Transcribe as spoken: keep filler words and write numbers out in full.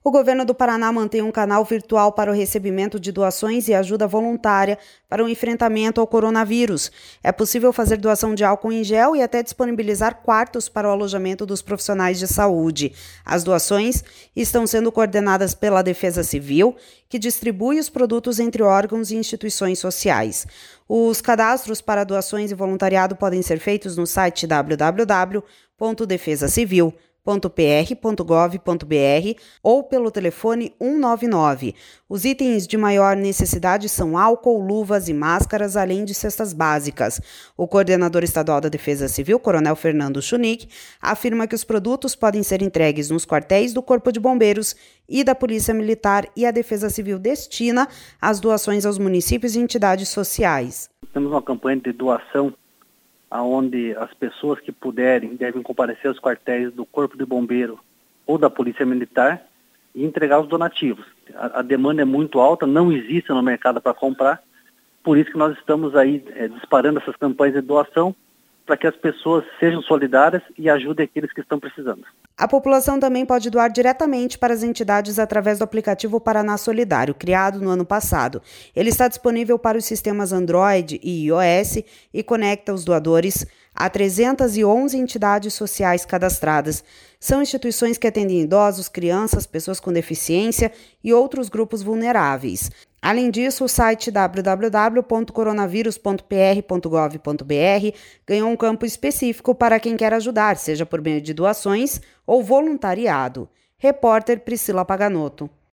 O governo do Paraná mantém um canal virtual para o recebimento de doações e ajuda voluntária para o enfrentamento ao coronavírus. É possível fazer doação de álcool em gel e até disponibilizar quartos para o alojamento dos profissionais de saúde. As doações estão sendo coordenadas pela Defesa Civil, que distribui os produtos entre órgãos e instituições sociais. Os cadastros para doações e voluntariado podem ser feitos no site w w w ponto defesa civil ponto p r ponto gov ponto b r ou pelo telefone um nove nove. Os itens de maior necessidade são álcool, luvas e máscaras, além de cestas básicas. O coordenador estadual da Defesa Civil, Coronel Fernando Chunic, afirma que os produtos podem ser entregues nos quartéis do Corpo de Bombeiros e da Polícia Militar, e a Defesa Civil destina as doações aos municípios e entidades sociais. Temos uma campanha de doação onde as pessoas que puderem devem comparecer aos quartéis do Corpo de Bombeiro ou da Polícia Militar e entregar os donativos. A, a demanda é muito alta, não existe no mercado para comprar, por isso que nós estamos aí é, disparando essas campanhas de doação para que as pessoas sejam solidárias e ajudem aqueles que estão precisando. A população também pode doar diretamente para as entidades através do aplicativo Paraná Solidário, criado no ano passado. Ele está disponível para os sistemas Android e iOS e conecta os doadores a trezentas e onze entidades sociais cadastradas. São instituições que atendem idosos, crianças, pessoas com deficiência e outros grupos vulneráveis. Além disso, o site w w w ponto coronavírus ponto p r ponto gov ponto b r ganhou um campo específico para quem quer ajudar, seja por meio de doações ou voluntariado. Repórter Priscila Paganotto.